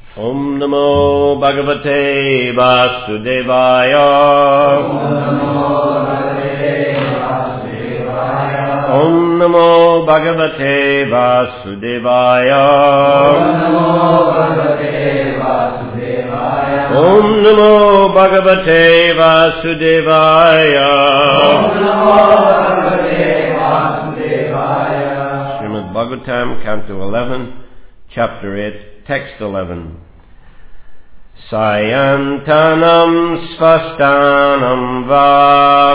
Om Namo Bhagavate Vasudevaya. Om Namo Bhagavate Vasudevaya. Om Namo Bhagavate Vasudevaya. Srimad Bhagavatam, Canto 11, Chapter 8, Text 11. Sayantanam svastanam va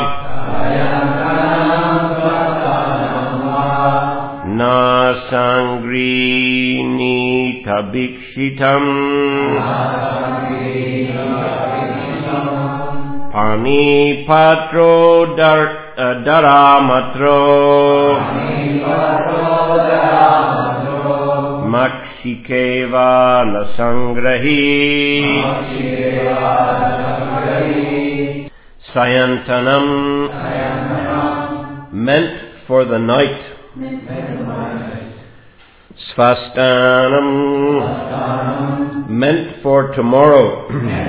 na sangrini tabikshitam pani patro daramatro Makshikeva nasangrahi Sayantanam, meant for the night. Svastanam, meant for tomorrow.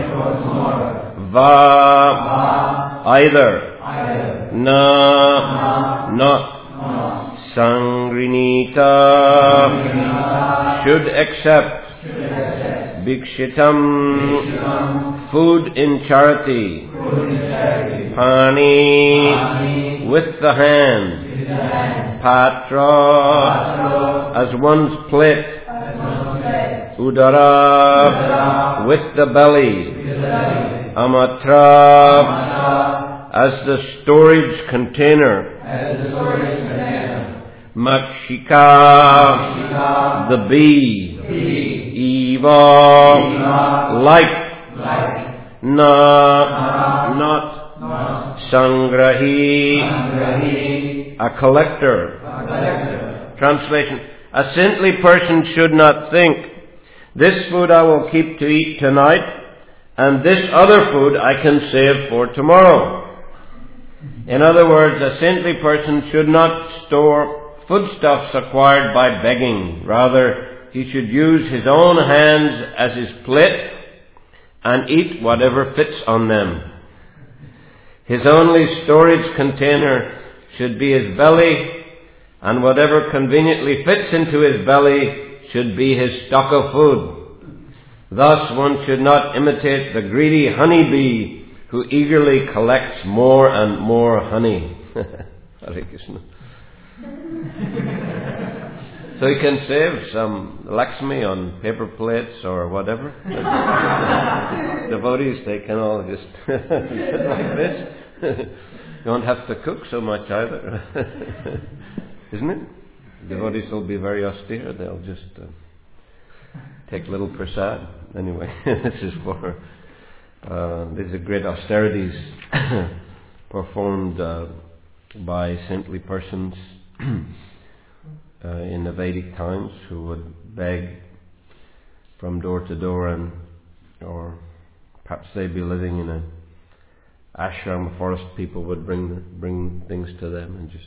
Va, either. Na, not. Sangrinita, should accept. Bhikshitam, food in charity. Pani, with the hand. Patra, as one's plate. Udara, with the belly. Amatra, as the storage container. Makshika, the bee. Eva, like. Na, not. Sangrahi, a collector. Translation: a saintly person should not think, this food I will keep to eat tonight, and this other food I can save for tomorrow. In other words, a saintly person should not store foodstuffs acquired by begging. Rather, he should use his own hands as his plate and eat whatever fits on them. His only storage container should be his belly, and whatever conveniently fits into his belly should be his stock of food. Thus, one should not imitate the greedy honeybee who eagerly collects more and more honey. Hare Krishna. So he can save some Lakshmi on paper plates or whatever. Devotees, they can all just sit like this. Don't have to cook so much either. Isn't it? Devotees will be very austere. They'll just take little prasad. Anyway, this is for these are great austerities performed by saintly persons in the Vedic times, who would beg from door to door, or perhaps they'd be living in an ashram, a forest. People would bring things to them, and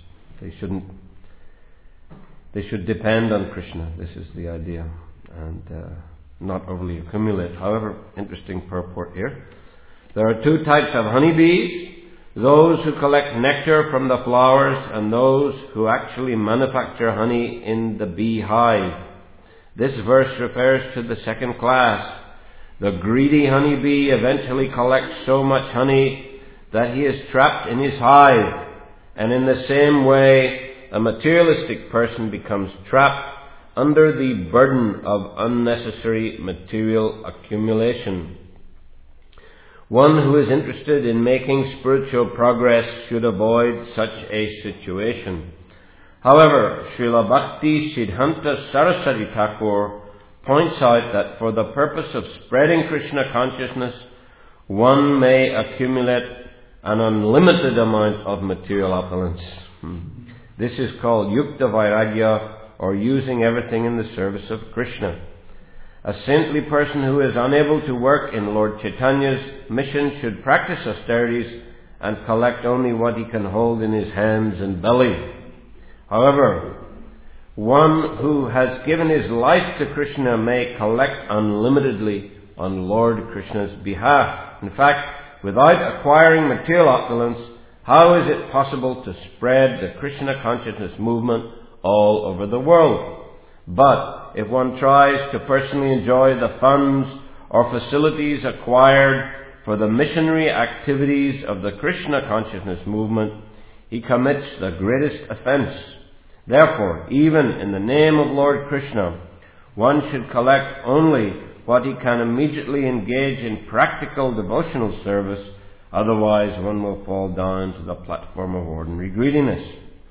they should depend on Krishna. This is the idea, and not overly accumulate. However, interesting purport here. There are two types of honeybees: those who collect nectar from the flowers, and those who actually manufacture honey in the beehive. This verse refers to the second class. The greedy honeybee eventually collects so much honey that he is trapped in his hive, and in the same way, a materialistic person becomes trapped under the burden of unnecessary material accumulation. One who is interested in making spiritual progress should avoid such a situation. However, Srila Bhakti Siddhanta Saraswati Thakur points out that for the purpose of spreading Krishna consciousness, one may accumulate an unlimited amount of material opulence. This is called Yukta Vairagya, or using everything in the service of Krishna. A saintly person who is unable to work in Lord Chaitanya's mission should practice austerities and collect only what he can hold in his hands and belly. However, one who has given his life to Krishna may collect unlimitedly on Lord Krishna's behalf. In fact, without acquiring material opulence, how is it possible to spread the Krishna consciousness movement all over the world? But if one tries to personally enjoy the funds or facilities acquired for the missionary activities of the Krishna consciousness movement, he commits the greatest offense. Therefore, even in the name of Lord Krishna, one should collect only what he can immediately engage in practical devotional service, otherwise one will fall down to the platform of ordinary greediness.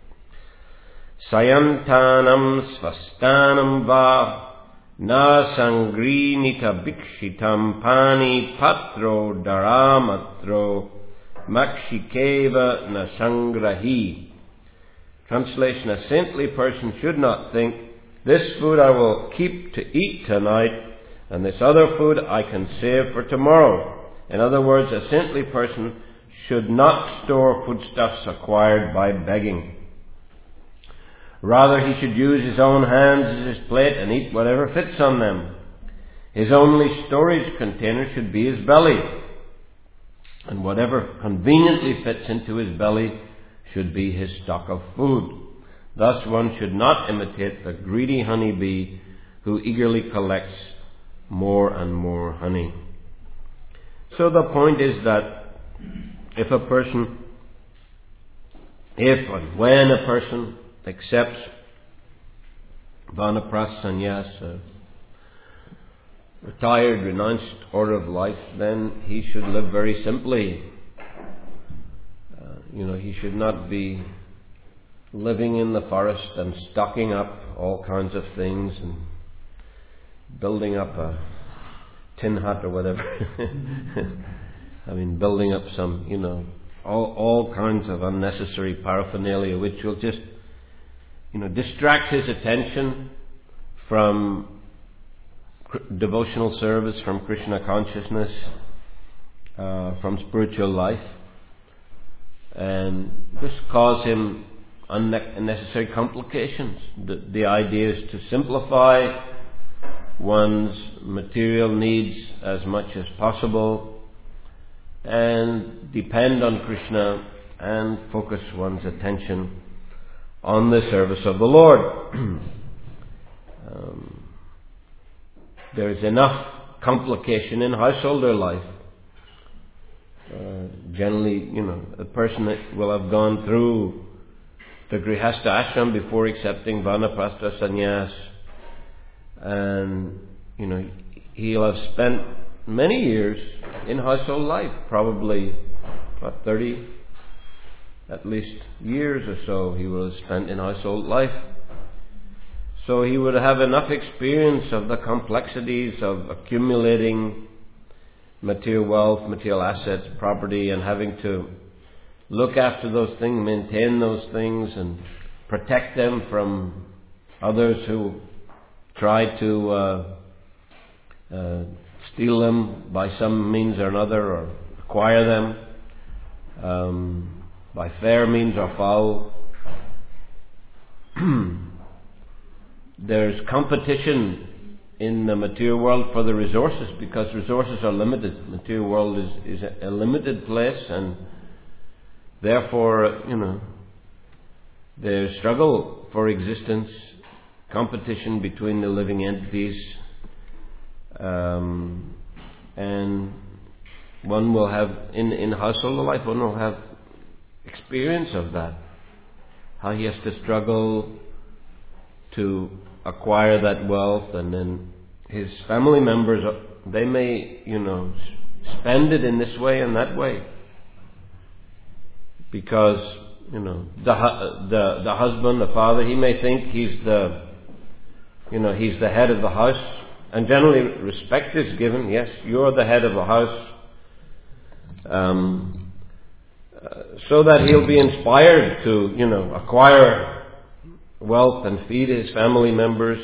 Sayantanam svastanam va na sangrinita bhikshitam pani patro daramatro makshikeva na sangrahi. Translation: a saintly person should not think, this food I will keep to eat tonight, and this other food I can save for tomorrow. In other words, a saintly person should not store foodstuffs acquired by begging. Rather, he should use his own hands as his plate and eat whatever fits on them. His only storage container should be his belly, and whatever conveniently fits into his belly should be his stock of food. Thus one should not imitate the greedy honeybee who eagerly collects more and more honey. So the point is that if and when a person accepts Vanaprastha sannyas, retired, renounced order of life, then he should live very simply. He should not be living in the forest and stocking up all kinds of things and building up a tin hut or whatever. Building up some, all kinds of unnecessary paraphernalia which will just, distract his attention from devotional service, from Krishna consciousness, from spiritual life, and just cause him unnecessary complications. The idea is to simplify one's material needs as much as possible and depend on Krishna and focus one's attention on the service of the Lord. There is enough complication in householder life. Generally, a person that will have gone through the Grihastha ashram before accepting Vanaprastha sannyas, and he'll have spent many years in household life, probably 30 at least years or so he will have spent in household life. So he would have enough experience of the complexities of accumulating material wealth, material assets, property, and having to look after those things, maintain those things, and protect them from others who try to steal them by some means or another, or acquire them by fair means or foul. There's competition in the material world for the resources, because resources are limited. Material world is a limited place, and therefore, there's struggle for existence, competition between the living entities, and one will have, in household life, one will have experience of that. How he has to struggle to acquire that wealth, and then his family members, they may, spend it in this way and that way, because the husband, the father, he may think he's the head of the house, and generally respect is given. Yes, you're the head of the house, so that he'll be inspired to acquire wealth and feed his family members,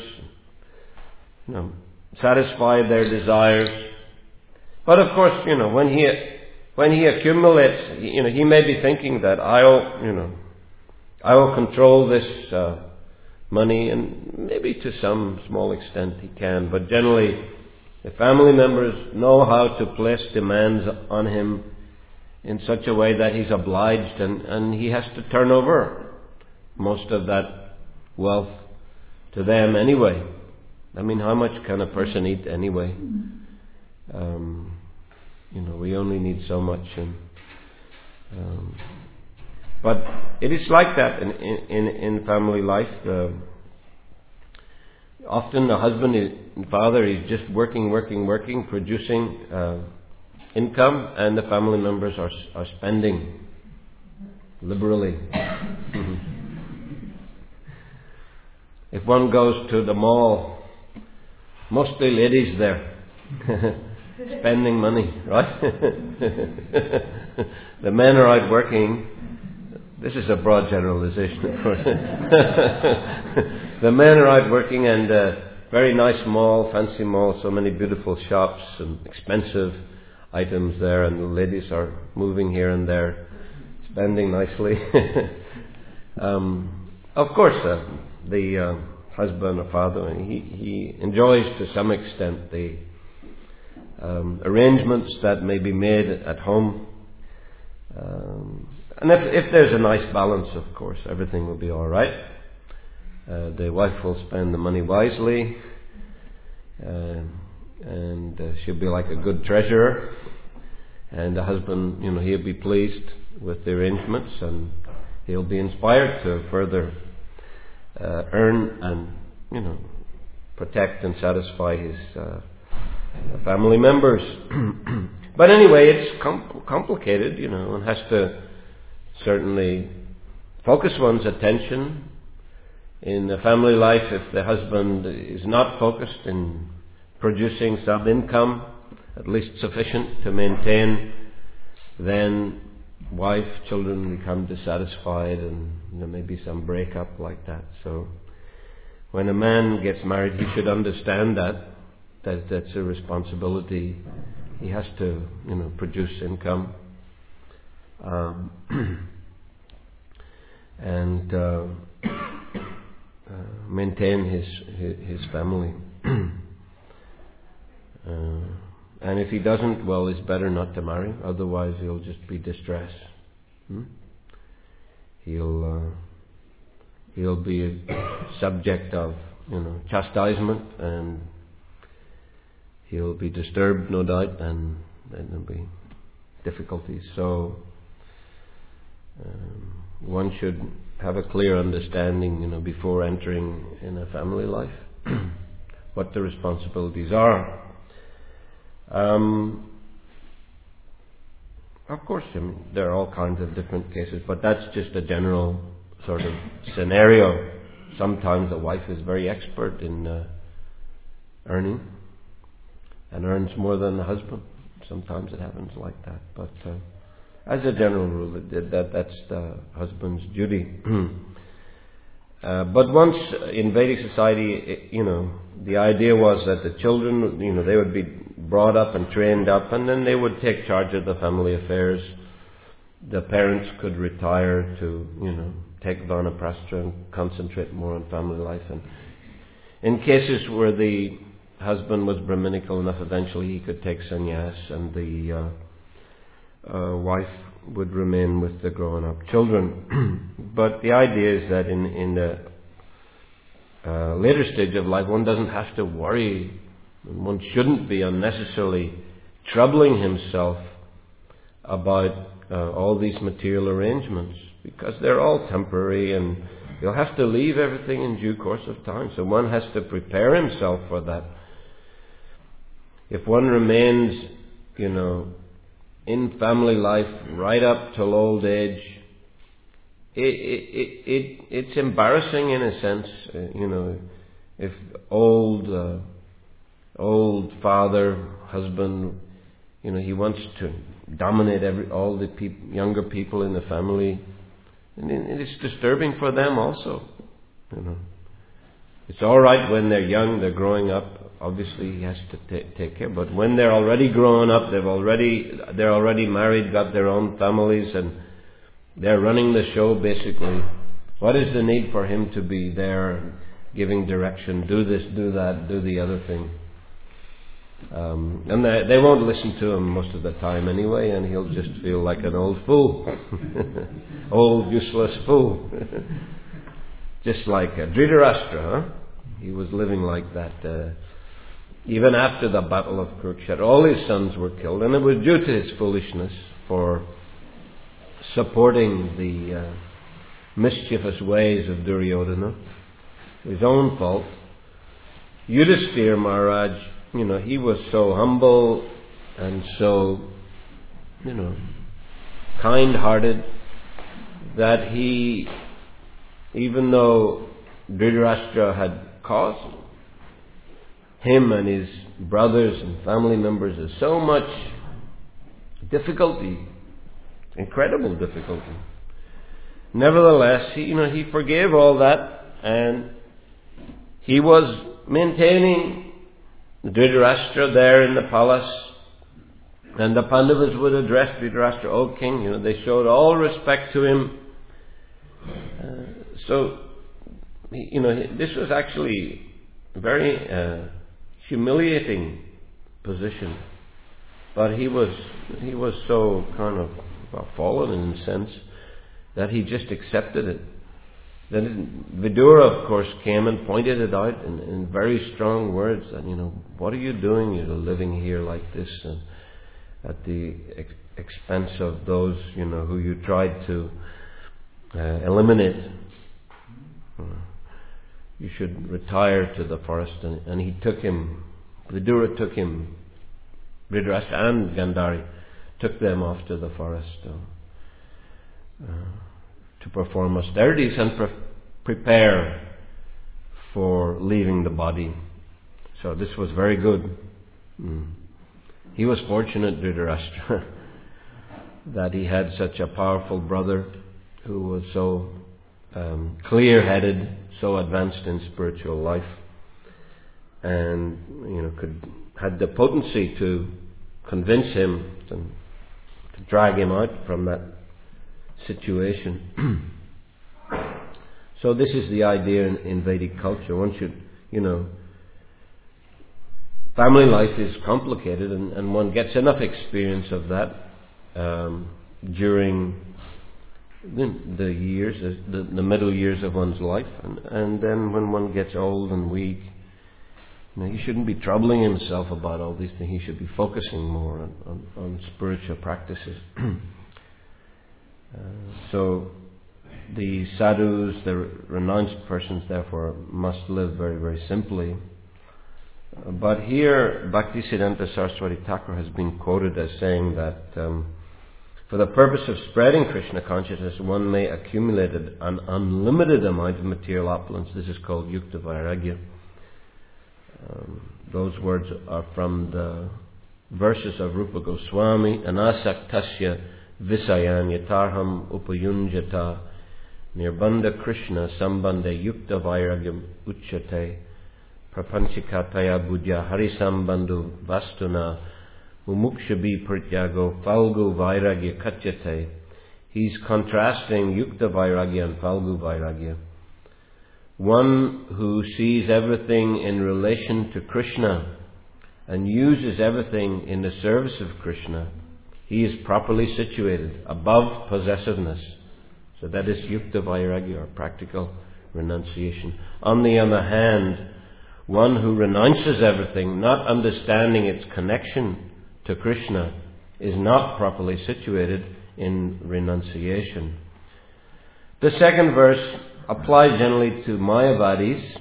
satisfy their desires. But of course, when he accumulates, he may be thinking that I will control this money, and maybe to some small extent he can, but generally the family members know how to place demands on him in such a way that he's obliged, and he has to turn over most of that wealth to them anyway. I mean, how much can a person eat anyway? We only need so much, but it is like that in family life. Often the husband and father is just working, producing income, and the family members are spending liberally. If one goes to the mall, mostly ladies there. Spending money, right? The men are out working. This is a broad generalization, of course. The men are out working, and very nice mall, fancy mall, so many beautiful shops and expensive items there, and the ladies are moving here and there, spending nicely. Of course, the husband or father, he enjoys to some extent the arrangements that may be made at home. And if there's a nice balance, of course, everything will be all right. The wife will spend the money wisely, and she'll be like a good treasurer. And the husband, he'll be pleased with the arrangements, and he'll be inspired to further earn and, protect and satisfy his family members. But anyway, it's complicated, and has to certainly focus one's attention in the family life. If the husband is not focused in producing some income, at least sufficient to maintain, then wife, children become dissatisfied, and maybe some breakup like that. So when a man gets married, he should understand that's a responsibility. He has to, produce income, and maintain his family. And if he doesn't, well, it's better not to marry. Otherwise, he'll just be distressed. He'll be a subject of, chastisement, and he'll be disturbed, no doubt, and then there'll be difficulties. So one should have a clear understanding, before entering in a family life, what the responsibilities are. Of course, there are all kinds of different cases, but that's just a general sort of scenario. Sometimes the wife is very expert in earning, and earns more than the husband. Sometimes it happens like that, but as a general rule, that's the husband's duty. But once in Vedic society, the idea was that the children, they would be brought up and trained up, and then they would take charge of the family affairs. The parents could retire to, take vanaprastha and concentrate more on family life. And in cases where the husband was Brahminical enough, eventually he could take sannyas, and the wife would remain with the grown-up children. But the idea is that in the later stage of life, one doesn't have to worry. One shouldn't be unnecessarily troubling himself about all these material arrangements, because they're all temporary, and you'll have to leave everything in due course of time. So one has to prepare himself for that. If one remains, in family life right up till old age, it's embarrassing in a sense. If old father, husband, he wants to dominate all the younger people in the family, and it's disturbing for them also. It's all right when they're young, they're growing up. Obviously, he has to take care. But when they're already grown up, they're already married, got their own families, and they're running the show basically. What is the need for him to be there giving direction, do this, do that, do the other thing. And they won't listen to him most of the time anyway, and he'll just feel like an old fool. Old, useless fool. Just like Dhritarashtra, huh? He was living like that. Even after the battle of Kurukshetra, all his sons were killed, and it was due to his foolishness for supporting the mischievous ways of Duryodhana. His own fault. Yudhisthira Maharaj, he was so humble and so, kind-hearted that he, even though Dhritarashtra had caused him and his brothers and family members of so much difficulty, incredible difficulty, nevertheless, he forgave all that, and he was maintaining Dhritarashtra there in the palace, and the Pandavas would address Dhritarashtra, "O king," they showed all respect to him. So, this was actually a very humiliating position, but he was so kind of fallen in a sense that he just accepted it. Then Vidura, of course, came and pointed it out in very strong words that, what are you doing? You're living here like this, and at the expense of those, who you tried to eliminate. You should retire to the forest. And he took him, Vidura took him, Dhritarashtra and Gandhari took them off to the forest to perform austerities and prepare for leaving the body. So this was very good. He was fortunate, Dhritarashtra, that he had such a powerful brother who was so clear-headed, so advanced in spiritual life, and had the potency to convince him and to drag him out from that situation. So this is the idea in Vedic culture. One should, family life is complicated, and one gets enough experience of that during the years, the middle years of one's life, and then when one gets old and weak, he shouldn't be troubling himself about all these things. He should be focusing more on spiritual practices. So the sadhus, the renounced persons, therefore, must live very, very simply. But here, Bhaktisiddhanta Saraswati Thakur has been quoted as saying that for the purpose of spreading Krishna consciousness, one may accumulate an unlimited amount of material opulence. This is called Yukta Vairagya. Those words are from the verses of Rupa Goswami. Anasaktasya visayan yatarham upayunjata nirbandha Krishna sambandha yukta vairagyam uchate prapanchikataya budya harisambandhu vastuna mumukshabi prityago falgu vairagya katyate. He's contrasting yukta vairagya and falgu vairagya. One who sees everything in relation to Krishna and uses everything in the service of Krishna, he is properly situated above possessiveness. So that is yukta vairagya, or practical renunciation. On the other hand, one who renounces everything, not understanding its connection to Krishna, is not properly situated in renunciation. The second verse applies generally to Mayavadis,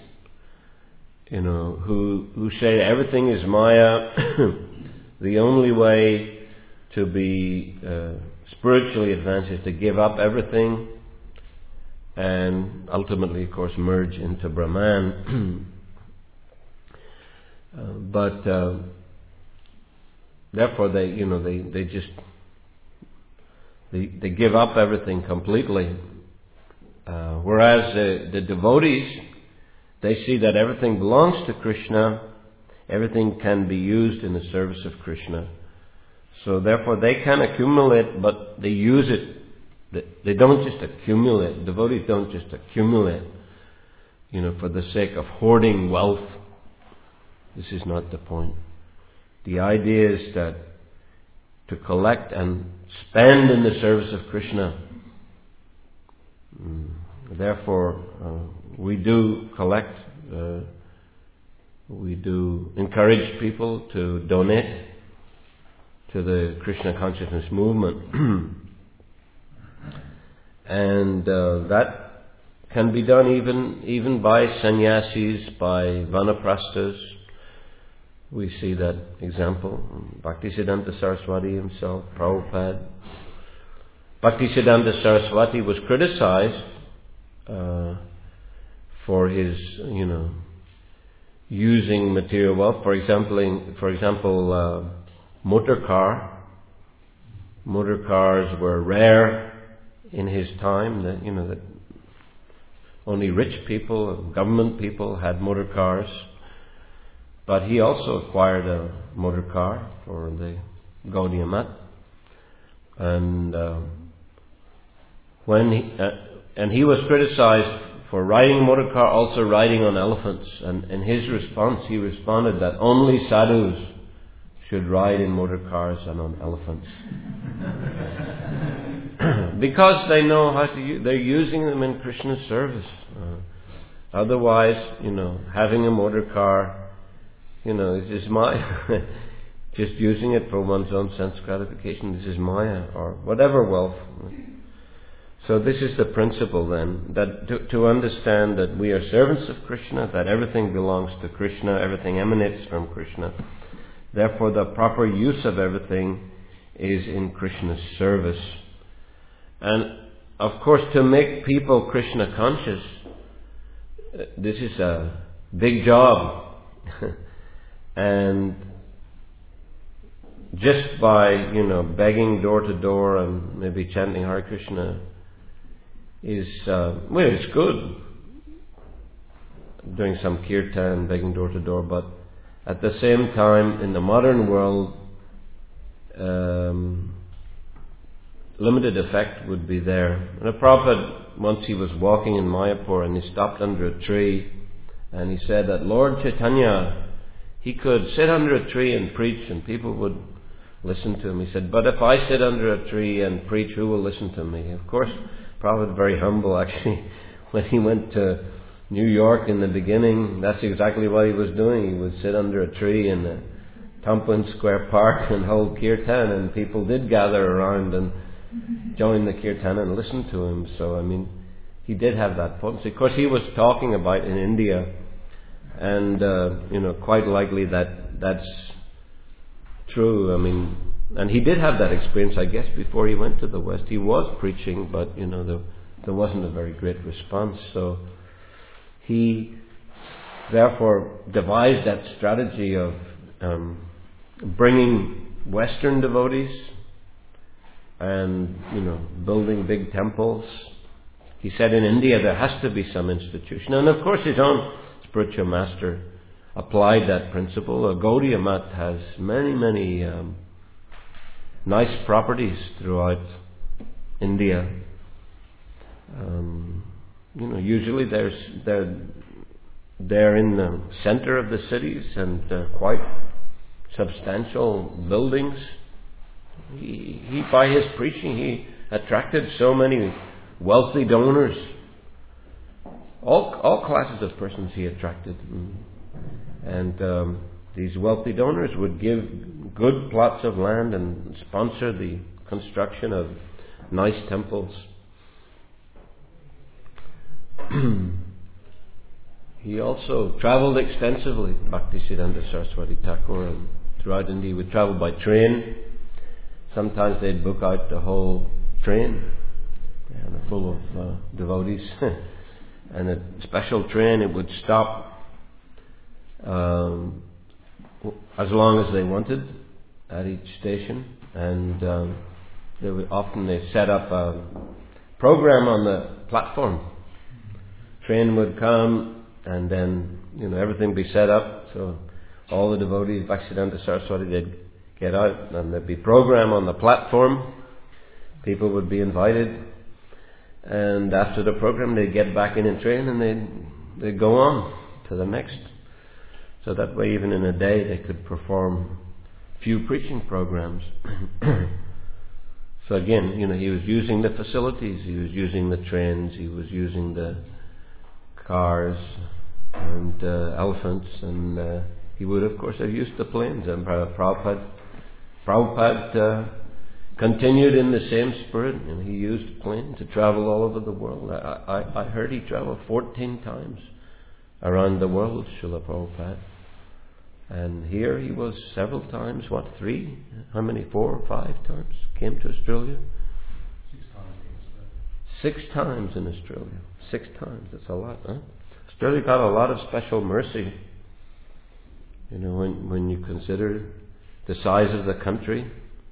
who say everything is Maya. The only way to be spiritually advanced is to give up everything and ultimately, of course, merge into Brahman. But therefore, they give up everything completely. Whereas the devotees, they see that everything belongs to Krishna, everything can be used in the service of Krishna. So therefore they can accumulate, but they use it. They don't just accumulate. Devotees don't just accumulate, for the sake of hoarding wealth. This is not the point. The idea is that to collect and spend in the service of Krishna. Therefore, we do collect. We do encourage people to donate to the Krishna consciousness movement. And that can be done even by sannyasis, by vanaprasthas. We see that example. Bhaktisiddhanta Saraswati himself, Prabhupada. Bhaktisiddhanta Saraswati was criticized for his, using material wealth. For example, motor car. Motor cars were rare in his time. That only rich people, government people had motor cars. But he also acquired a motor car for the Gaudiya Math. And and he was criticized for riding a motor car, also riding on elephants. And in his response, he responded that only sadhus should ride in motor cars and on elephants. Because they know how to they're using them in Krishna's service. Otherwise, having a motor car, it's just Maya. Just using it for one's own sense gratification, this is Maya, or whatever wealth. So this is the principle then, that to understand that we are servants of Krishna, that everything belongs to Krishna, everything emanates from Krishna. Therefore the proper use of everything is in Krishna's service. And of course, to make people Krishna conscious, this is a big job. And just by, begging door to door and maybe chanting Hare Krishna is, it's good. Doing some kirtan, begging door to door, but at the same time, in the modern world, limited effect would be there. And the Prabhupada, once he was walking in Mayapur and he stopped under a tree and he said that Lord Chaitanya, he could sit under a tree and preach and people would listen to him. He said, but if I sit under a tree and preach, who will listen to me? Of course, Prabhupada, very humble actually, when he went to New York in the beginning, that's exactly what he was doing. He would sit under a tree in the Tampan Square Park and hold kirtan, and people did gather around and join the kirtan and listen to him. So, he did have that potency. Of course, he was talking about in India, and, quite likely that's true. And he did have that experience, I guess, before he went to the West. He was preaching, but, there wasn't a very great response. So he, therefore, devised that strategy of bringing Western devotees and, building big temples. He said in India there has to be some institution. And of course his own spiritual master applied that principle. Gaudiya Math has many, many nice properties throughout India. Usually they're in the center of the cities and they're quite substantial buildings. He by his preaching, he attracted so many wealthy donors. All classes of persons he attracted. And these wealthy donors would give good plots of land and sponsor the construction of nice temples. He also traveled extensively, Bhaktisiddhanta Saraswati Thakur, and throughout India. He would travel by train. Sometimes they'd book out the whole train, full of devotees. And a special train, it would stop as long as they wanted at each station. And they set up a program on the platform. Train would come, and then everything be set up. So all the devotees, Bhaktisiddhanta Saraswati, they'd get out, and there'd be program on the platform. People would be invited, and after the program, they'd get back in a train and they'd they'd go on to the next. So that way, even in a day, they could perform few preaching programs. So again, he was using the facilities, he was using the trains, he was using the cars and elephants, and he would, of course, have used the planes. And Prabhupada continued in the same spirit, and he used planes to travel all over the world. I heard he traveled 14 times around the world, Srila Prabhupada. And here he was several times, 3? How many? 4 or 5 times? Came to Australia? 6 times in Australia. 6 times, that's a lot, huh? Australia got a lot of special mercy. When you consider the size of the country.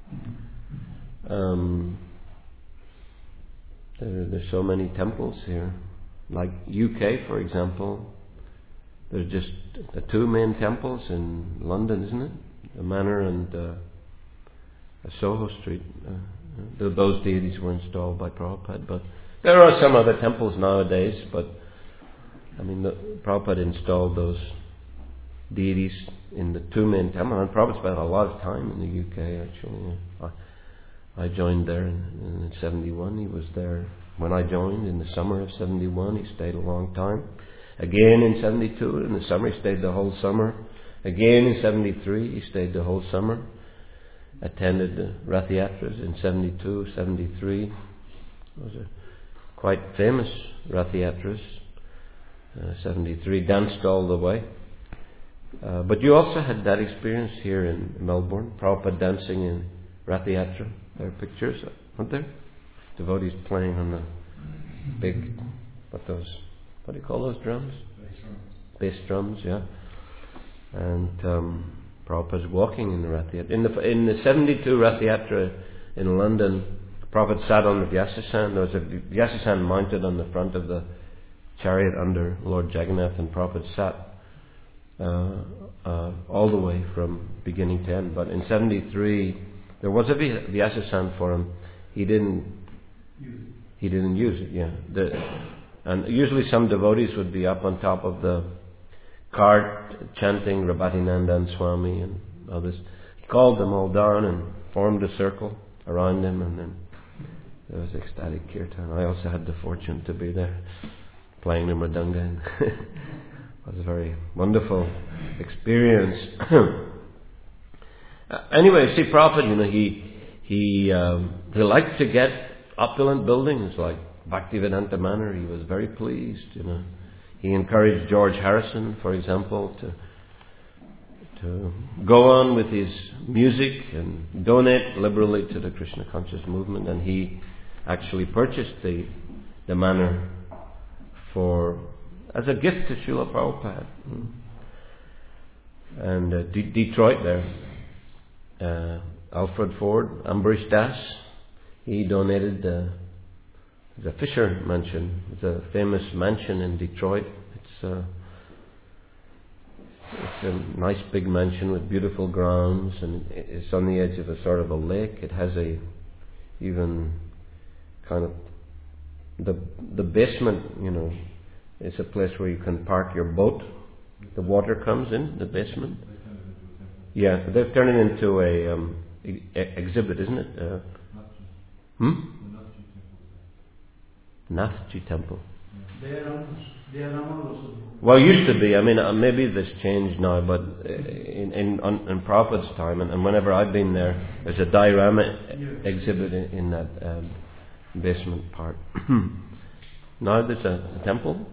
There's so many temples here. Like UK, for example, there's just the 2 main temples in London, isn't it? The Manor and Soho Street. Those deities were installed by Prabhupada, but there are some other temples nowadays, but Prabhupada installed those deities in the 2 main temples, and Prabhupada spent a lot of time in the UK actually. I joined there in 71. He was there when I joined in the summer of 71. He stayed a long time. Again in 72, in the summer he stayed the whole summer. Again in 73 he stayed the whole summer. Attended the Rath Yatras in 72, 73. Those are quite famous Rath Yatras. 73, danced all the way. But you also had that experience here in Melbourne, Prabhupada dancing in Rath Yatra. There are pictures, aren't there? Devotees playing on the big, what do you call those drums? Bass drums, yeah. And Prabhupada's walking in the Rath Yatra. In the 72 Rath Yatra in London, Prabhupada sat on the Vyasasan. There was a Vyasasan mounted on the front of the chariot under Lord Jagannath, and Prabhupada sat all the way from beginning to end. But in 73, there was a Vyasasan for him. He didn't use it. Yeah. And usually some devotees would be up on top of the cart chanting Rabhatinandan Swami and others. He called them all down and formed a circle around him, and then there was ecstatic kirtan. I also had the fortune to be there playing the mridanga. It was a very wonderful experience. Anyway, see, Prabhupada, he liked to get opulent buildings like Bhaktivedanta Manor. He was very pleased, He encouraged George Harrison, for example, to go on with his music and donate liberally to the Krishna conscious movement. And he actually purchased the manor as a gift to Srila Prabhupada. And Detroit there, Alfred Ford, Ambarish Das, he donated the Fisher Mansion. It's a famous mansion in Detroit. It's a nice big mansion with beautiful grounds, and it's on the edge of a sort of a lake. It has even kind of the basement, it's a place where you can park your boat. The water comes in the basement. Yeah, they've turned it into a exhibit, isn't it? Nathji Temple. Well, it used to be. Maybe this changed now, but in Prabhupada's time, and whenever I've been there, there's a diorama exhibit in that basement part. Now there's a temple.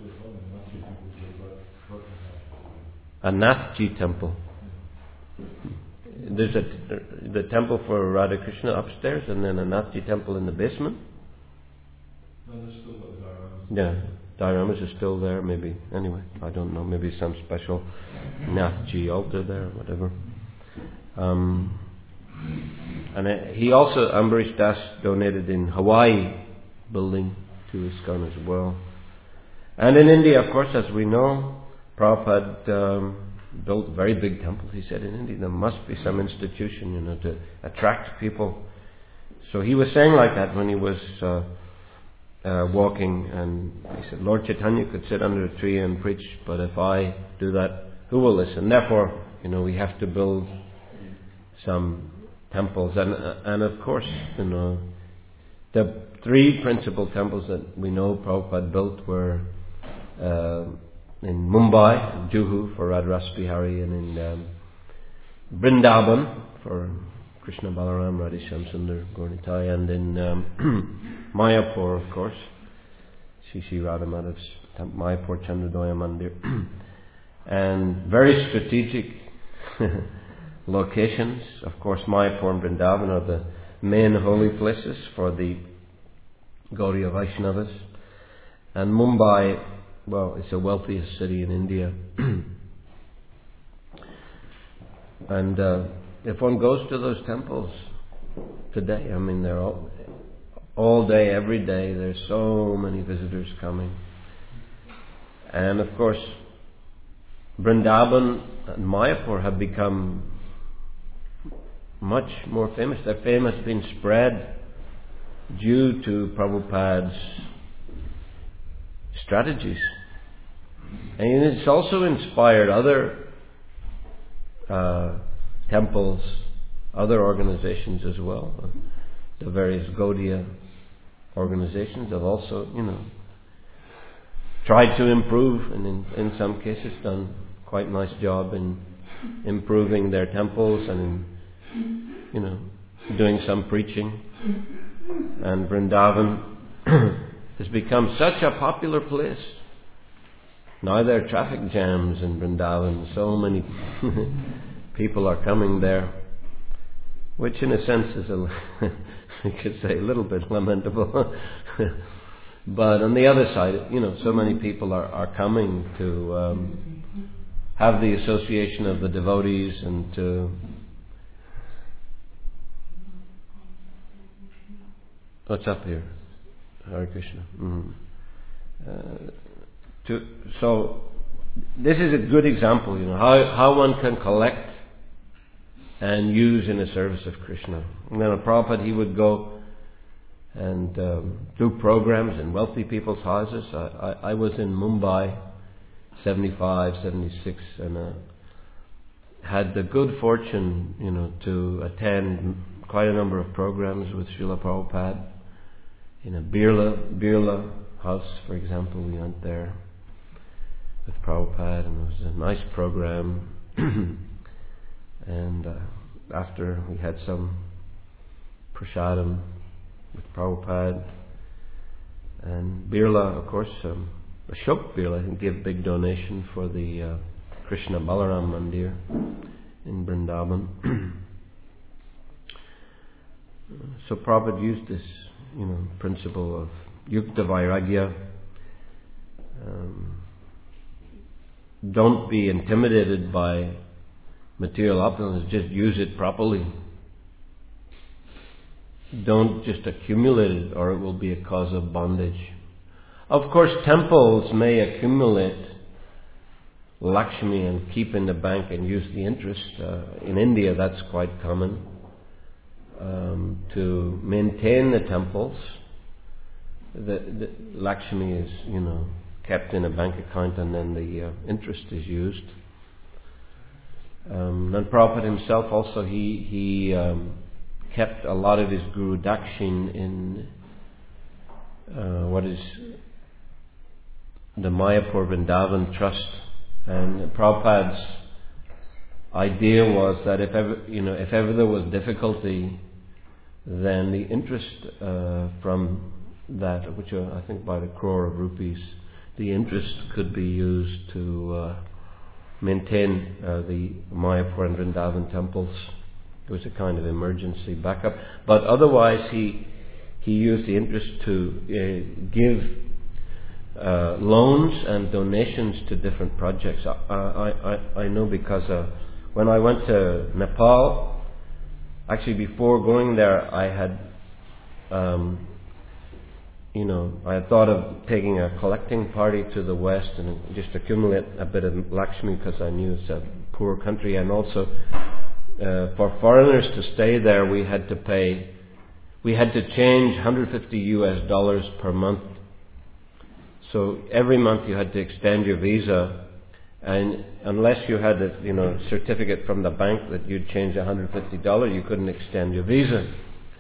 A Nathji Temple. There's the temple for Radha Krishna upstairs, and then a Nathji Temple in the basement. Yeah, dioramas are still there, maybe. Anyway, I don't know. Maybe some special Nathji altar there, or whatever. And he also, Ambarish Das, donated in Hawaii building to ISKCON as well. And in India, of course, as we know, Prabhupada built very big temples. He said in India there must be some institution, to attract people. So he was saying like that when he was walking, and he said, Lord Chaitanya could sit under a tree and preach, but if I do that, who will listen? Therefore, we have to build some temples, and of course, the 3 principal temples that we know Prabhupada built were in Mumbai, Juhu for Radharasa Bihari, and in Vrindavan for Krishna Balaram, Radhesham Sundar, Gauranitai, and in Mayapur, of course, Shri Radha Madhav's Mayapur Chandradoya Mandir. And very strategic locations. Of course, Mayapur and Vrindavan are the main holy places for the Gaudiya Vaishnavas. And Mumbai, well, it's the wealthiest city in India. And if one goes to those temples today, they're all day, every day, there's so many visitors coming. And of course, Vrindavan and Mayapur have become much more famous. Their fame has been spread due to Prabhupada's strategies. And it's also inspired other temples, other organizations as well. The various Gaudiya organizations have also, tried to improve, and in some cases done quite a nice job in improving their temples and doing some preaching. And Vrindavan has become such a popular place. Now there are traffic jams in Vrindavan. So many people are coming there, which in a sense is you could say a little bit lamentable. But on the other side, so many people are coming to have the association of the devotees and to... What's up here? Hare Krishna. So this is a good example, how one can collect and use in the service of Krishna. And then a Prabhupada, he would go and do programs in wealthy people's houses. I was in Mumbai, 75, 76, and had the good fortune, to attend quite a number of programs with Srila Prabhupada. In a Birla house, for example, we went there with Prabhupada, and it was a nice program. And after we had some prasadam with Prabhupada, and Birla, of course, Ashok Birla, he gave a big donation for the Krishna Balaram Mandir in Vrindavan. So Prabhupada used this, principle of Yukta Vairagya. Don't be intimidated by material opulence, just use it properly. Don't just accumulate it, or it will be a cause of bondage. Of course, temples may accumulate Lakshmi and keep in the bank and use the interest. In India, that's quite common. To maintain the temples, the Lakshmi is, kept in a bank account, and then the interest is used. And Prabhupada himself also, he kept a lot of his Guru Dakshin in what is the Mayapur Vrindavan Trust. And Prabhupada's idea was that if ever there was difficulty, then the interest from that, which I think about 1 crore of rupees, the interest could be used to maintain the Mayapur and Vrindavan temples. It was a kind of emergency backup. But otherwise, he used the interest to give loans and donations to different projects. I know because when I went to Nepal, actually before going there, I had I had thought of taking a collecting party to the west and just accumulate a bit of Lakshmi, because I knew it's a poor country, and also for foreigners to stay there, we had to change $150 per month So every month you had to extend your visa, and unless you had a certificate from the bank that you'd changed $150, you couldn't extend your visa.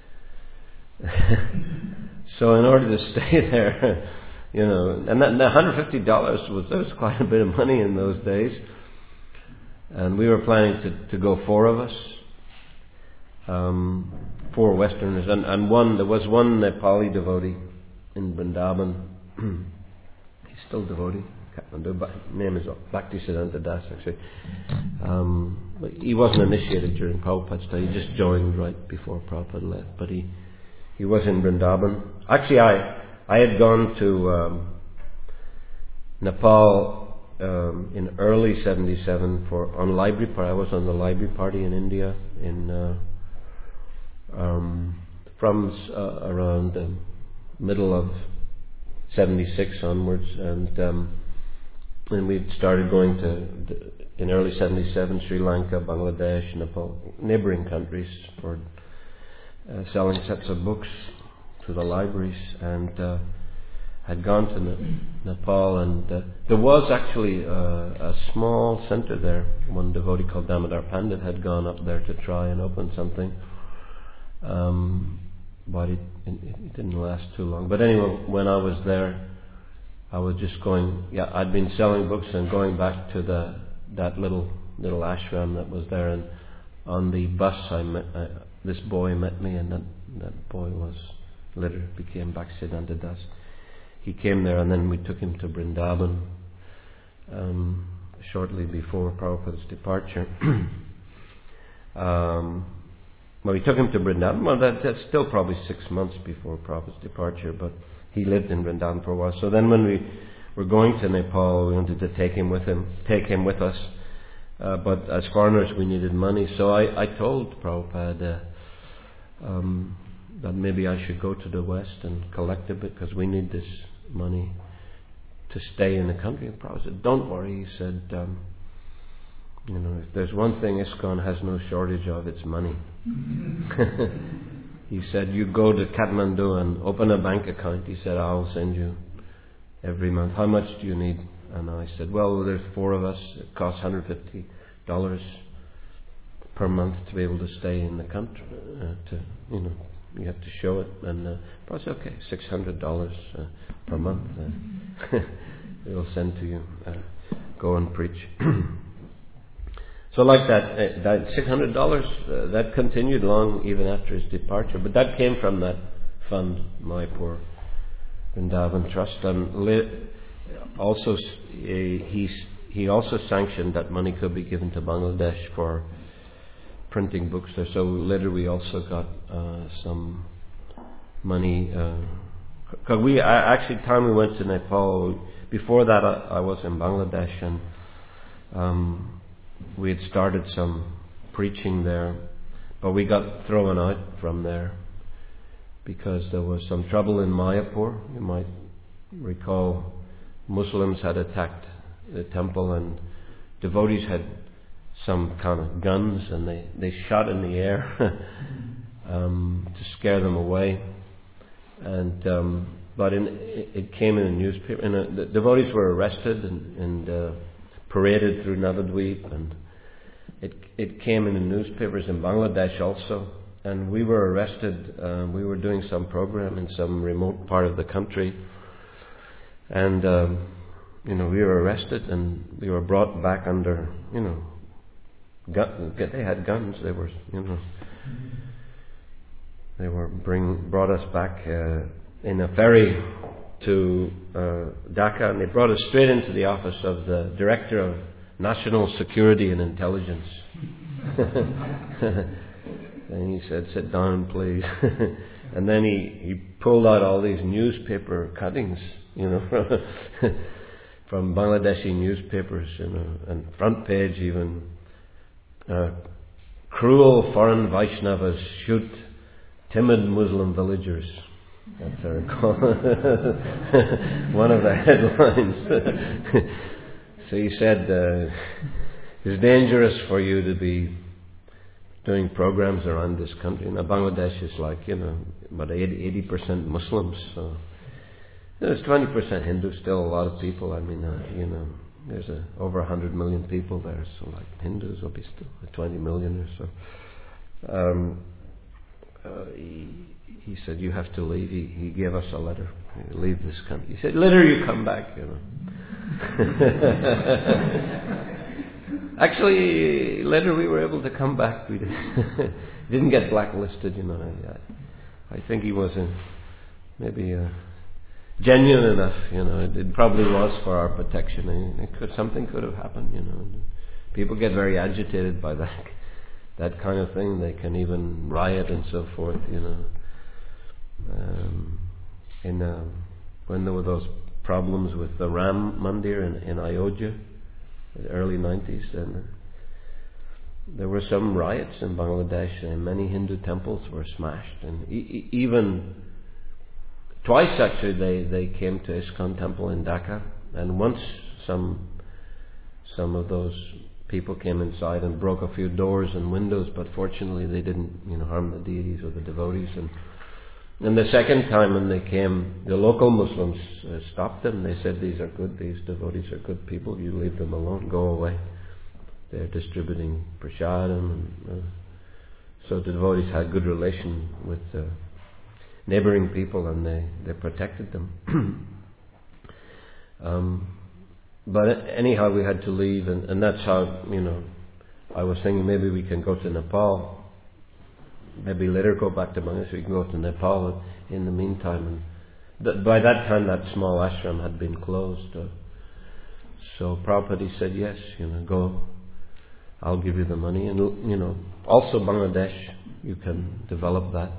So in order to stay there, and that $150 was quite a bit of money in those days. And we were planning to go 4 of us, 4 Westerners, and there was one Nepali devotee in Vrindavan. He's still devotee, Kathmandu, but his name is Bhaktisiddhanta Das actually. But he wasn't initiated during Prabhupada's time. He just joined right before Prabhupada left. But he was in Vrindavan. Actually, I had gone to Nepal in early '77 on library party. I was on the library party in India from around the middle of '76 onwards, and we started going to in early '77 Sri Lanka, Bangladesh, Nepal, neighbouring countries for selling sets of books to the libraries, and had gone to Nepal, and there was actually a small centre there. One devotee called Damodar Pandit had gone up there to try and open something, but it didn't last too long. But anyway, when I was there, I was just going. Yeah, I'd been selling books and going back to that little ashram that was there, and on the bus this boy met me, and that boy became Bhaktisiddhanta Das. He came there, and then we took him to Vrindavan shortly before Prabhupada's departure. Well, we took him to Vrindavan. Well, that's still probably 6 months before Prabhupada's departure, but he lived in Vrindavan for a while. So then when we were going to Nepal, we wanted to take him with us. But as foreigners, we needed money. So I told Prabhupada that maybe I should go to the West and collect a bit, because we need this money to stay in the country. And Prabhupada said, "Don't worry." He said, if there's one thing ISKCON has no shortage of, it's money. He said, "You go to Kathmandu and open a bank account." He said, "I'll send you every month. How much do you need?" And I said, "Well, there's 4 of us. It costs $150 per month to be able to stay in the country. You have to show it." And I said, "Okay, $600 per month. We'll send to you. Go and preach." So like that $600 that continued long even after his departure. But that came from that fund, Mayapur Vrindavan Trust, and also he also sanctioned that money could be given to Bangladesh for printing books there. So later we also got some money. Because time we went to Nepal, before that I was in Bangladesh, and we had started some preaching there, but we got thrown out from there because there was some trouble in Mayapur. You might recall Muslims had attacked the temple, and devotees had some kind of guns, and they shot in the air to scare them away. And but it came in a newspaper, and the devotees were arrested and paraded through Navadvip, and it came in the newspapers in Bangladesh also. And we were arrested. We were doing some program in some remote part of the country, and we were arrested, and we were brought back under they had guns. They were brought us back in a ferry to Dhaka, and they brought us straight into the office of the Director of National Security and Intelligence. And he said, "Sit down, please." And then he pulled out all these newspaper cuttings, from Bangladeshi newspapers, and front page even. Cruel foreign Vaishnavas shoot timid Muslim villagers. That's I recall. One of the headlines. So he said, it's dangerous for you to be doing programs around this country. Now Bangladesh is like, about 80% Muslims. So There's 20% Hindu, still a lot of people. I mean, there's over 100 million people there, so like Hindus will be still 20 million or so. He said, you have to leave. He gave us a letter. Leave this country. He said, later you come back, Actually, later we were able to come back. We didn't get blacklisted, I think he was maybe genuine enough, It probably was for our protection. Something could have happened, People get very agitated by that kind of thing. They can even riot and so forth, when there were those problems with the Ram Mandir in Ayodhya, in the early 90s, and there were some riots in Bangladesh, and many Hindu temples were smashed, and even twice actually they came to ISKCON temple in Dhaka, and once some of those people came inside and broke a few doors and windows, but fortunately they didn't harm the deities or the devotees. And the second time when they came, the local Muslims stopped them. They said, these are good, these devotees are good people, you leave them alone, go away. They're distributing prasadam. So the devotees had good relation with neighboring people, and they protected them. But anyhow, we had to leave, and that's how, I was thinking maybe we can go to Nepal. Maybe later go back to Bangladesh. We can go to Nepal in the meantime. And by that time, that small ashram had been closed. So Prabhupada said, yes, go. I'll give you the money. And, also Bangladesh, you can develop that.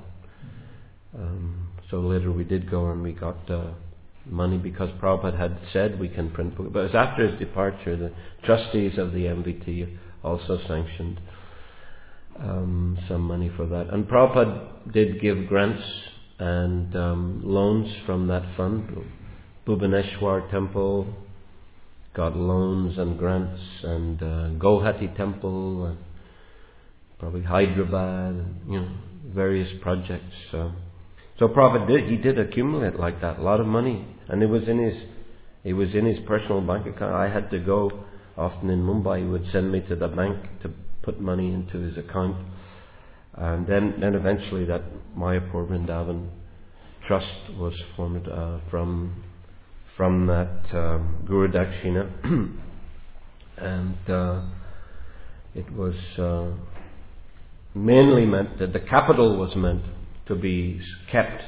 So later we did go, and we got money because Prabhupada had said we can print books. But it was after his departure, the trustees of the MVT also sanctioned some money for that. And Prabhupada did give grants and loans from that fund. Bhubaneswar temple got loans and grants, and Gauhati temple, and probably Hyderabad, various projects. So Prabhupada did accumulate like that, a lot of money, and it was in his personal bank account. I had to go often in Mumbai. He would send me to the bank to put money into his account, and then eventually that Mayapur Vrindavan Trust was formed from that Guru Dakshina, and it was mainly meant that the capital was meant to be kept,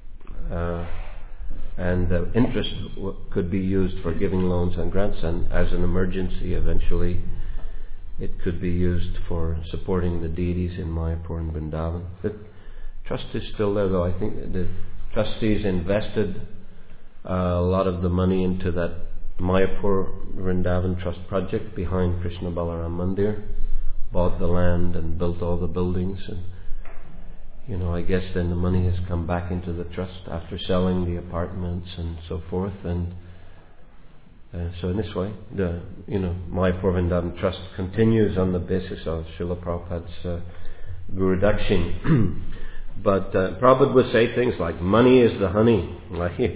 and the interest could be used for giving loans and grants, and as an emergency eventually it could be used for supporting the deities in Mayapur and Vrindavan. The trust is still there, though. I think the trustees invested a lot of the money into that Mayapur Vrindavan Trust project behind Krishna Balaram Mandir, bought the land and built all the buildings, and I guess then the money has come back into the trust after selling the apartments and so forth, and so in this way, the Mayapur Vrindavan Trust continues on the basis of Srila Prabhupada's Guru Dakshin. But Prabhupada would say things like, money is the honey. Like here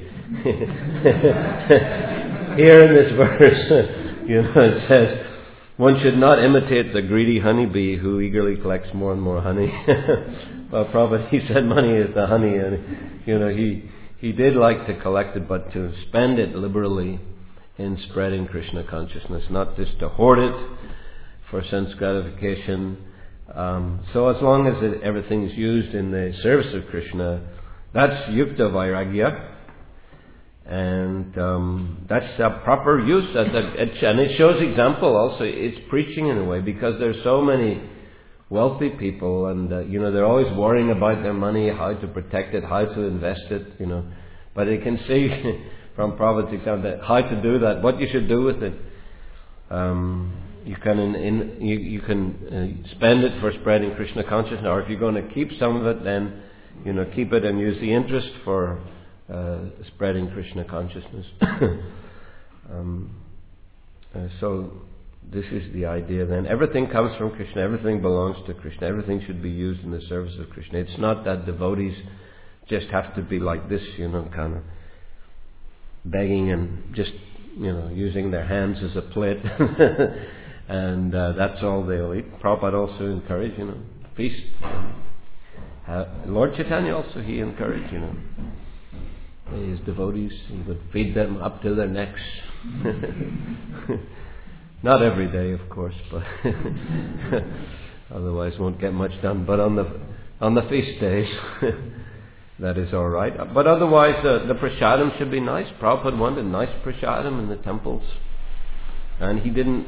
in this verse, it says, one should not imitate the greedy honeybee who eagerly collects more and more honey. Well, Prabhupada, he said money is the honey, and he did like to collect it, but to spend it liberally in spreading Krishna consciousness, not just to hoard it for sense gratification. So as long as everything's used in the service of Krishna, that's yukta vairagya, and that's a proper use. And it shows example also. It's preaching in a way, because there's so many wealthy people, and they're always worrying about their money, how to protect it, how to invest it, But they can see from Prabhupada's example that how to do that, what you should do with it. You can spend it for spreading Krishna consciousness, or if you're going to keep some of it, then keep it and use the interest for spreading Krishna consciousness. So this is the idea then. Everything comes from Krishna, everything belongs to Krishna, everything should be used in the service of Krishna. It's not that devotees just have to be like this, kind of begging and just, using their hands as a plate. And that's all they'll eat. Prabhupada also encouraged, feast. Lord Chaitanya also, he encouraged, his devotees, he would feed them up to their necks. Not every day, of course, but otherwise won't get much done. But on the feast days, that is all right. But otherwise, the prasadam should be nice. Prabhupada wanted nice prasadam in the temples, and he didn't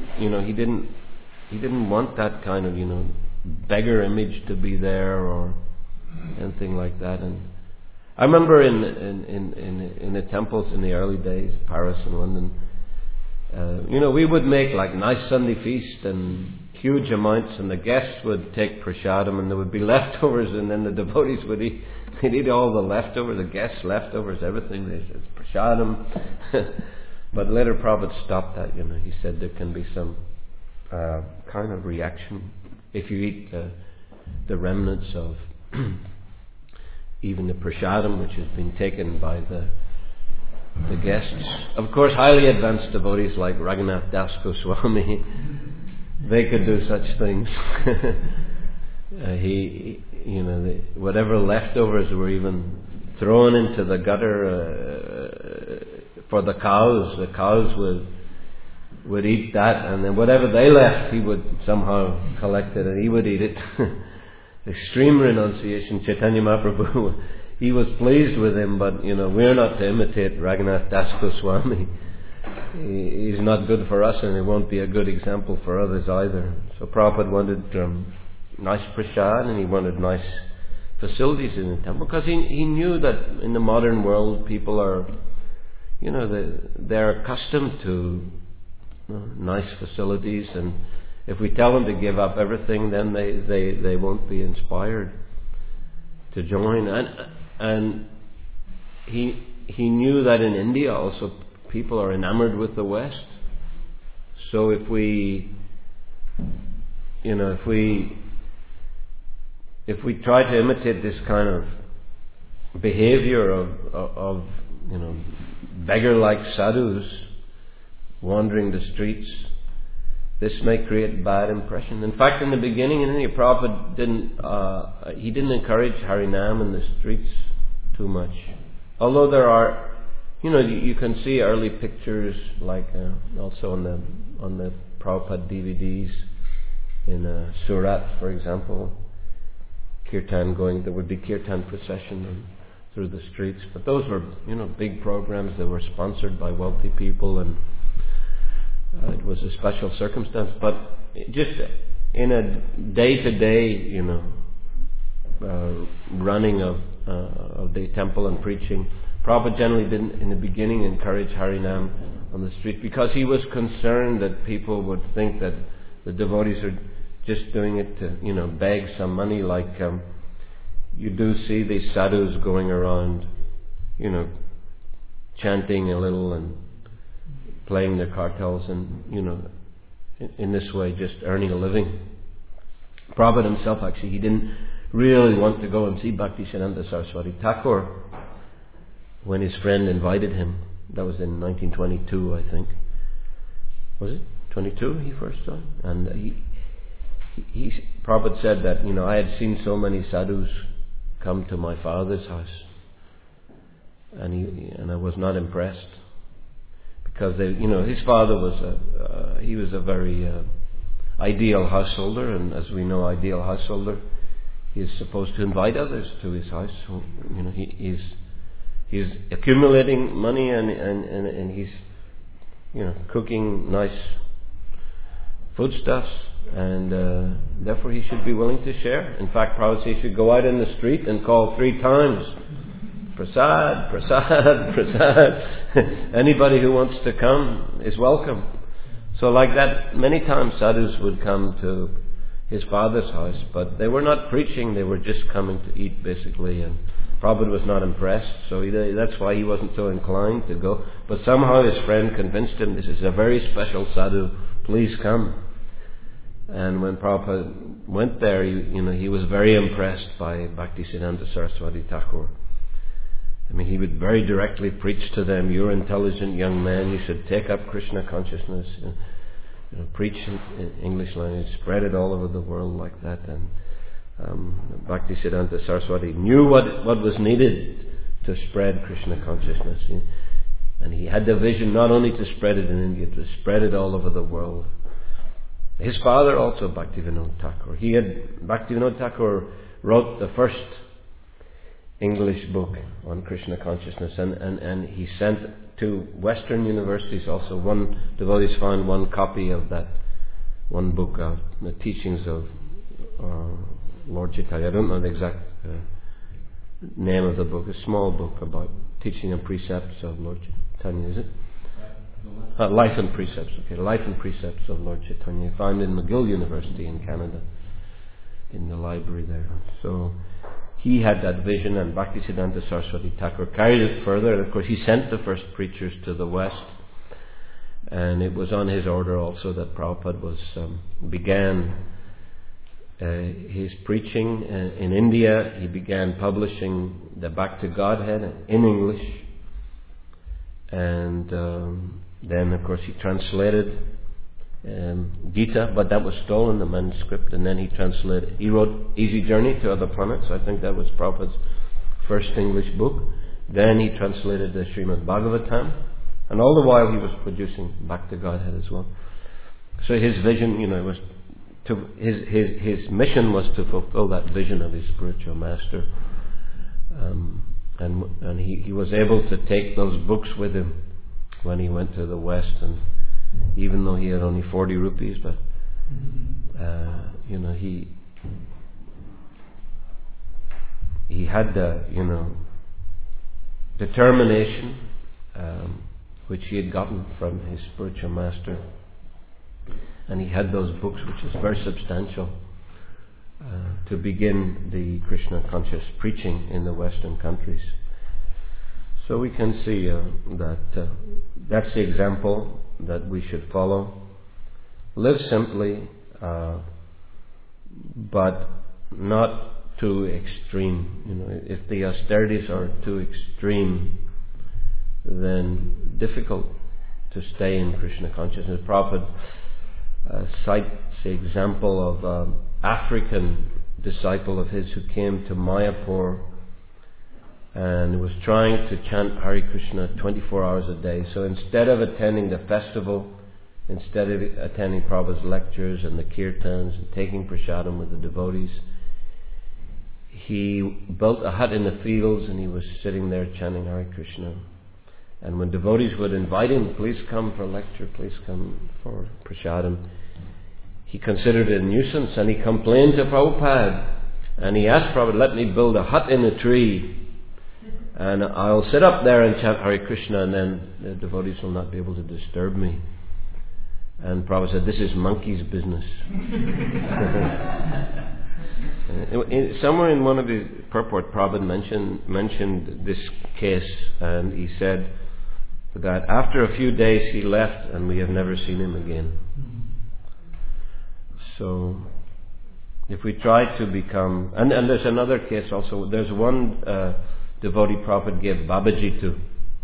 want that kind of beggar image to be there or anything like that. And I remember in the temples in the early days, Paris and London, we would make like nice Sunday feast and huge amounts, and the guests would take prasadam, and there would be leftovers, and then the devotees would eat. They'd eat all the leftovers, the guests' leftovers, everything. They said prasadam. But later Prabhupada stopped that. He said there can be some kind of reaction if you eat the remnants of even the prasadam which has been taken by the guests. Of course, highly advanced devotees like Raghunath Das Goswami, they could do such things. Whatever leftovers were even thrown into the gutter for the cows would eat that, and then whatever they left, he would somehow collect it and he would eat it. Extreme renunciation. Chaitanya Mahaprabhu, he was pleased with him, but we're not to imitate Raghunath Das Goswami. He's not good for us, and he won't be a good example for others either. So Prabhupada wanted nice prasad, and he wanted nice facilities in the temple, because he knew that in the modern world people are, they're accustomed to nice facilities, and if we tell them to give up everything, then they won't be inspired to join. And he knew that in India also people are enamored with the West. So if we try to imitate this kind of behavior of beggar-like sadhus wandering the streets, this may create bad impression. In fact, in the beginning in India, Prabhupada didn't encourage Harinam in the streets too much. Although there are, you can see early pictures, like also on the Prabhupada DVDs in Surat, for example. Kirtan there would be kirtan procession through the streets. But those were, big programs that were sponsored by wealthy people, and it was a special circumstance. But just in a day-to-day, running of the temple and preaching, Prabhupada generally didn't, in the beginning, encourage Harinam on the street, because he was concerned that people would think that the devotees are just doing it to, beg some money, like you do see these sadhus going around, chanting a little and playing their kartals, and, in this way just earning a living. Prabhupada himself, actually, he didn't really want to go and see Bhaktisiddhanta Saraswati Thakur when his friend invited him. That was in 1922, I think. Was it 22 he first saw? And Prabhupada said that, I had seen so many sadhus come to my father's house, and I was not impressed, because his father was he was a very ideal householder, and as we know, ideal householder, he is supposed to invite others to his house. So, he's accumulating money, and he's cooking nice foodstuffs, and therefore he should be willing to share. In fact, Prabhupada says he should go out in the street and call 3 times, Prasad, Prasad, Prasad. Anybody who wants to come is welcome. So like that, many times sadhus would come to his father's house, but they were not preaching, they were just coming to eat, basically, and Prabhupada was not impressed, so that's why he wasn't so inclined to go. But somehow his friend convinced him, this is a very special sadhu, please come. And when Prabhupada went there, he was very impressed by Bhaktisiddhanta Saraswati Thakur. I mean, he would very directly preach to them, "You're intelligent young men, you should take up Krishna consciousness, preach in English language, spread it all over the world like that." And Bhaktisiddhanta Saraswati knew what was needed to spread Krishna consciousness. And he had the vision not only to spread it in India, to spread it all over the world. His father also, Bhaktivinoda Thakur. Bhaktivinoda Thakur wrote the first English book on Krishna consciousness, and he sent to Western universities also. One devotees found one copy of that one book, the teachings of Lord Chaitanya. I don't know the exact name of the book. A small book about teaching and precepts of Lord Chaitanya, is it? Life and Precepts. Okay, Life and Precepts of Lord Chaitanya, found in McGill University in Canada, in the library there. So he had that vision, and Bhaktisiddhanta Saraswati Thakur carried it further. And of course, he sent the first preachers to the West, and it was on his order also that Prabhupada began his preaching in India. He began publishing the Back to Godhead in English, and then of course he translated Gita, but that was stolen, the manuscript, and then he wrote Easy Journey to Other Planets. I think that was Prabhupada's first English book. Then he translated the Srimad Bhagavatam, and all the while he was producing Back to Godhead as well. So his vision, was his mission was to fulfill that vision of his spiritual master, and he was able to take those books with him when he went to the West. And even though he had only 40 rupees, but he had the determination which he had gotten from his spiritual master, and he had those books, which is very substantial, to begin the Krishna conscious preaching in the Western countries. So we can see that that's the example that we should follow. Live simply, but not too extreme. If the austerities are too extreme, then difficult to stay in Krishna consciousness. Prabhupada cites the example of an African disciple of his who came to Mayapur and was trying to chant Hare Krishna 24 hours a day. So instead of attending the festival, instead of attending Prabhupada's lectures and the kirtans and taking prasadam with the devotees, he built a hut in the fields and he was sitting there chanting Hare Krishna. And when devotees would invite him, "Please come for a lecture, please come for prasadam," he considered it a nuisance, and he complained to Prabhupada. And he asked Prabhupada, "Let me build a hut in a tree, and I'll sit up there and chant Hare Krishna, and then the devotees will not be able to disturb me." And Prabhupada said, "This is monkey's business." Somewhere in one of his purport, Prabhupada mentioned this case, and he said that after a few days he left and we have never seen him again. So if we try to become, and there's another case also. There's one devotee Prabhupada gave Babaji to.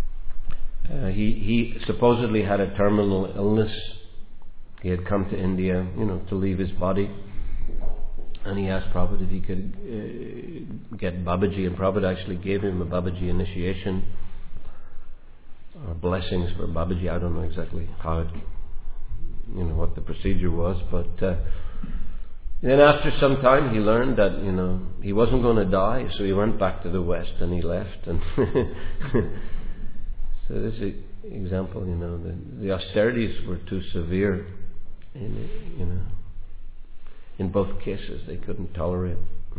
He supposedly had a terminal illness. He had come to India, to leave his body. And he asked Prabhupada if he could get Babaji, and Prabhupada actually gave him a Babaji initiation, or blessings for Babaji. I don't know exactly how what the procedure was, but then after some time he learned that, he wasn't going to die, so he went back to the West and he left. And so this is an example, the austerities were too severe, in both cases. They couldn't tolerate.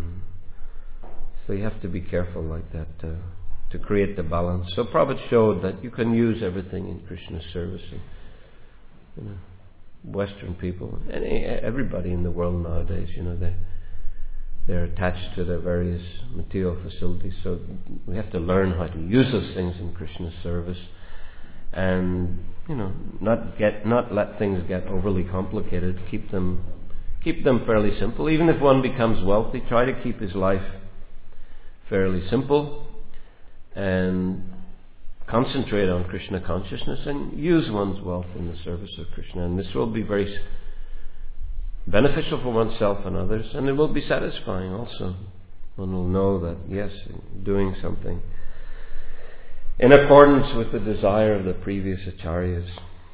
So you have to be careful like that to create the balance. So Prabhupada showed that you can use everything in Krishna's service. And, Western people, and everybody in the world nowadays, they're attached to their various material facilities. So we have to learn how to use those things in Krishna's service, and not let things get overly complicated. Keep them fairly simple. Even if one becomes wealthy, try to keep his life fairly simple, and concentrate on Krishna consciousness and use one's wealth in the service of Krishna. And this will be very beneficial for oneself and others, and it will be satisfying also. One will know that, yes, doing something in accordance with the desire of the previous acharyas.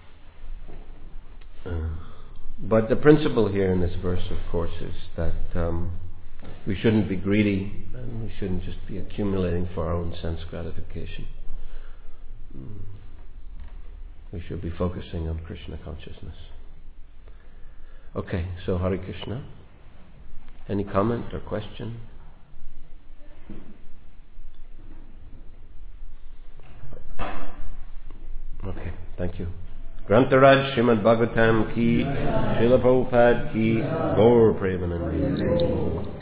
But the principle here in this verse, of course, is that we shouldn't be greedy, and we shouldn't just be accumulating for our own sense gratification. We should be focusing on Krishna consciousness. Okay, so Hare Krishna. Any comment or question? Okay, thank you. Grantaraj Srimad Bhagavatam ki, Srila Prabhupada ki, Gaur Premanandi.